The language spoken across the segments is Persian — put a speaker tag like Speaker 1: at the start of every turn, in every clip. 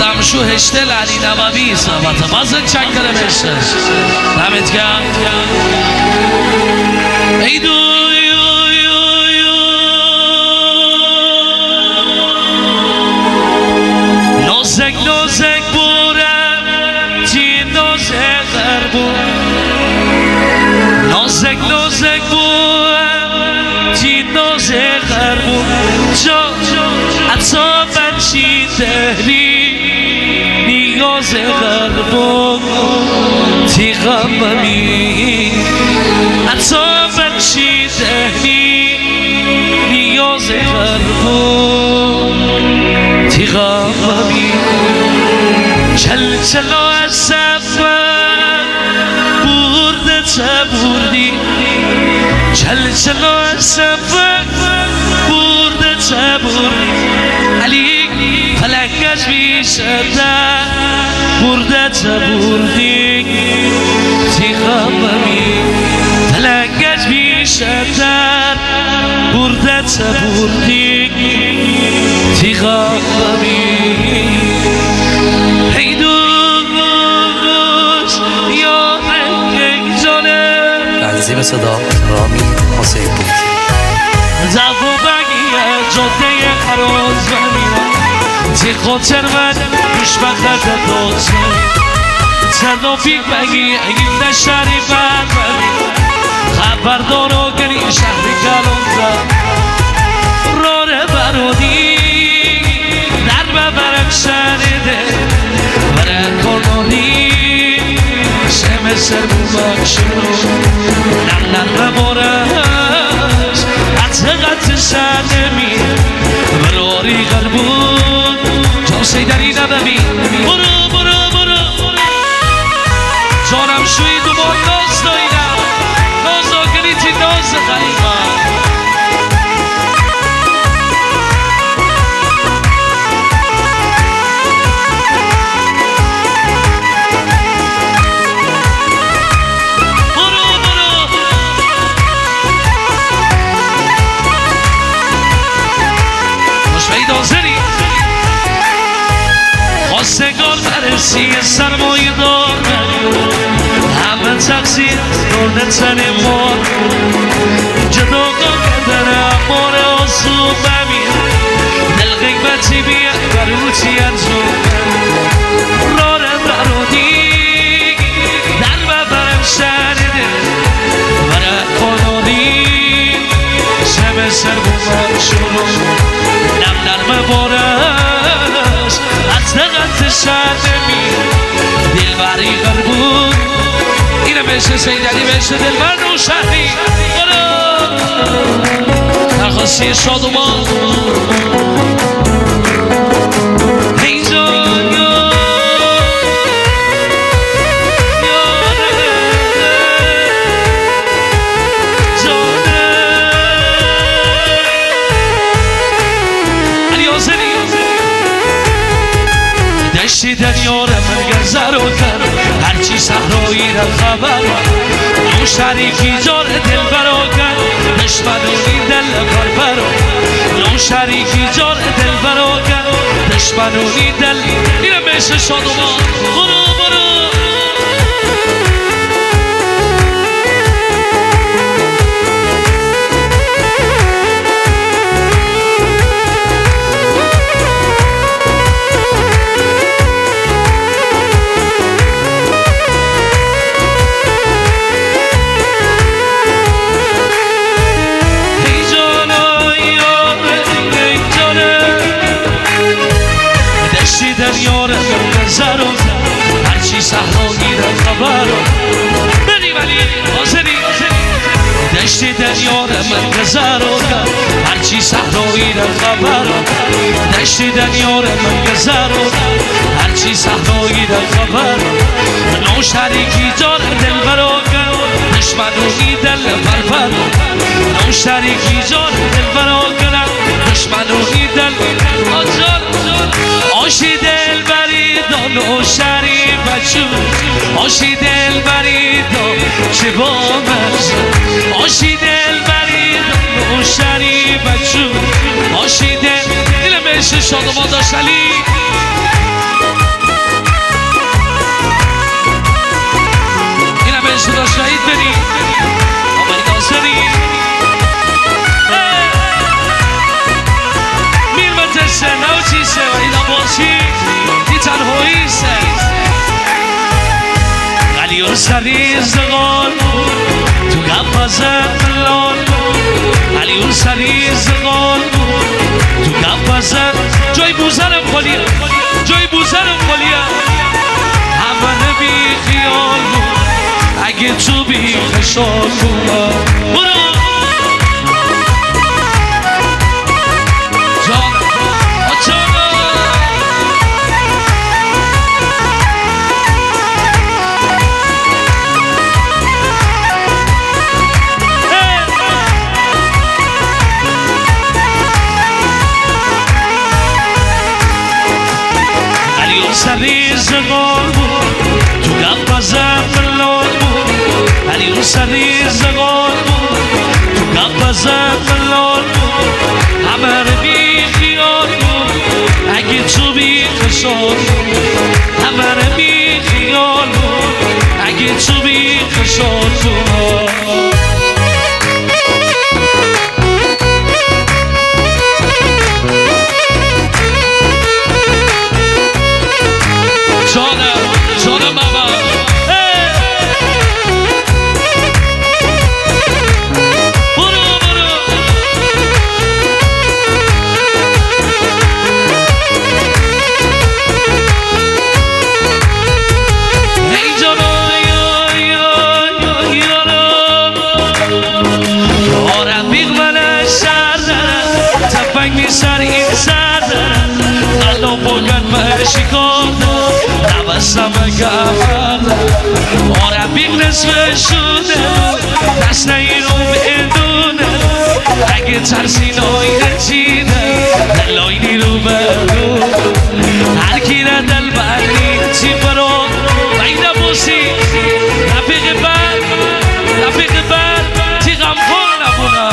Speaker 1: شو هشتل علی نوابی صحبت بازن چنگره بشه دمت گرم ای دو نازک نازک بورم تی نازک غربون نازک نازک بورم تی نازک غربون جا عطا بچی دهری نیاز غربون تی غممی عطا بچی دهری نیاز غربون تی غممی چل چلا از سفر برده تبوردی چل چلا از سفر برده تبوردی علی فلکش بیشتر برده تبوردی تی غممی فلکش بیشتر برده تبوردی تی غممی ای دوست یا رنگ جانه
Speaker 2: تنظیم صدا رامی حسین پوتی
Speaker 1: زفو بگیه جاده خراز بمیرم تی خاطر من خوشبخت داشته ترافیک بگیه این نشری بر بمیرم خبردارو گری شهری کلانزم راره برودی در ببرم شنیده برن کنونی شم سر بومک شروع نم ببارش عطقت شنمی براری قلبون جان سیدری نبمی برو برو برو جانم شوی دوبار ناز دایدم ناز آگری تی ناز خیمم خواستگار برسی سرمایه دار همه تقصیر دورده تن مار جداگاه کردن امار آسون بمیر دل غیبتی بیه بروتی انجام راره برودی در ببرم شنیده برای کنونی شب سر بومن شروع نم نرم بارش از دقت شنمی دل بری غربون اینه بشه سیدلی بشه دل بر نو شهری درخواستی شادومان اینجا دشتی دنیار من گذر و کر هرچی صحرایی را خبر نو شریکی جار دل برا کر دشمنونی دل برا نو شریکی جار دل برا کر دشمنونی دل اینه میشه شادومان برو برو دنیار من نظر و هرچی صحرایی را خبر بری ولی حاضری دشتی دنیار من نظر و هرچی صحرایی را خبر دشتی دنیار من نظر و هرچی صحرایی را خبر نو شریکی جار دل برا دشمنونی دل پرپر نو شریکی جار دل برا دشمنونی دل آجار آشی دل بریدان و شریف بچون آشی دل بریدان چه با من آشی دل بریدان و شریف بچون آشی دل دل میشه شادمان داشت علی اون سری زغال تو قفازه ملال علی اون سری زغال تو قفازه جای بوزرم خالیه جای بوزرم خالیه همه بی خیال بود اگه تو بی خشال بود برو سری زغال بود تو قفازه ملال بود علی اون سری زغال بود تو قفازه ملال بود همه رو بی خیال بود اگه تو بی خشال بود همه رو بی خیال بود اگه تو بی خشال بود جانم بابا برو برو ای جانا یا رفیق من سر دارم تفنگی سر این سر دارم قلب بگن من شکار نوستم گفت رفیق نصف شده دست نگیرم بدونه اگه ترسی نایده چیده دلایلی رو بگو هر کی را دل بردی چی برو بایده بوسی رفیق بر تی غمخور نبونه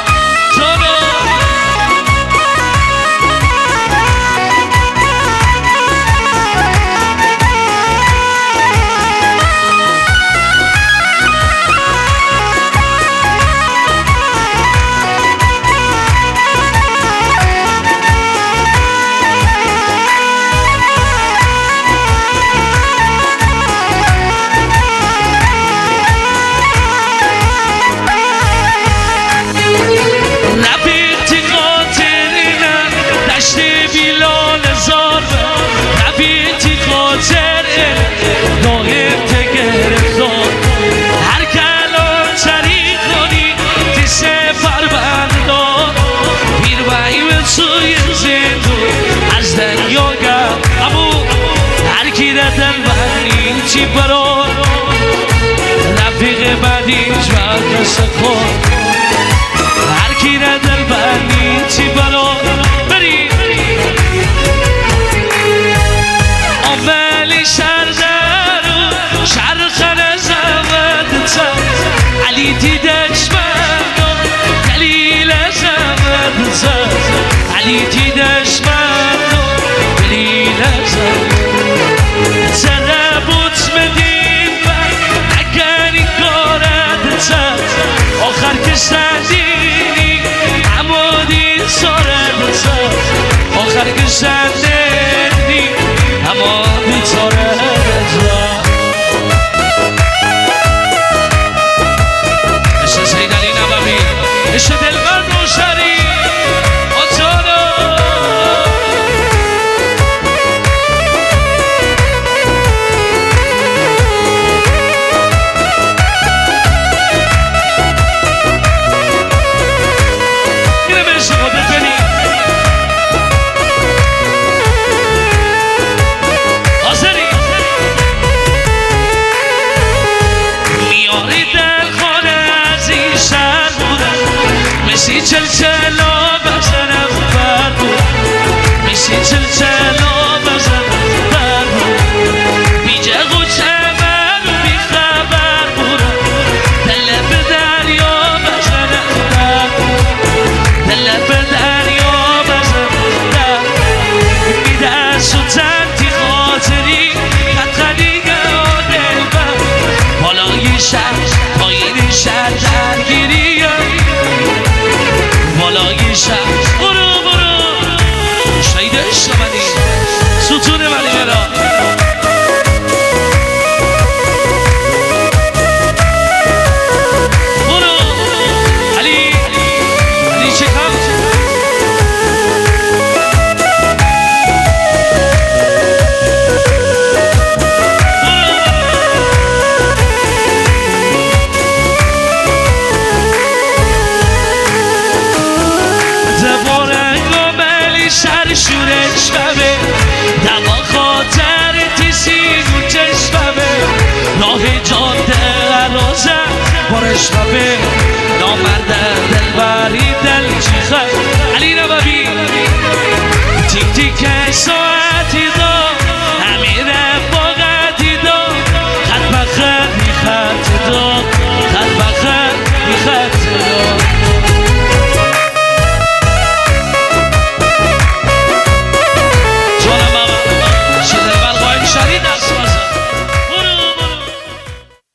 Speaker 1: چی برو رفیق بعدیش و دست خود هر کی را دل بردی چی برو بری اولی شر درو شر خر زمد چم علی دیدش من دلیل زمد چم علی دیدش من دلیل زمد آخر که شدیدی عمودی ساره بزن آخر که شدیدی عمودی ساره بزن عشق سید علی نبوی عشق دلبر روشنی Azeri چشمه نامرد دلبری دل چیخه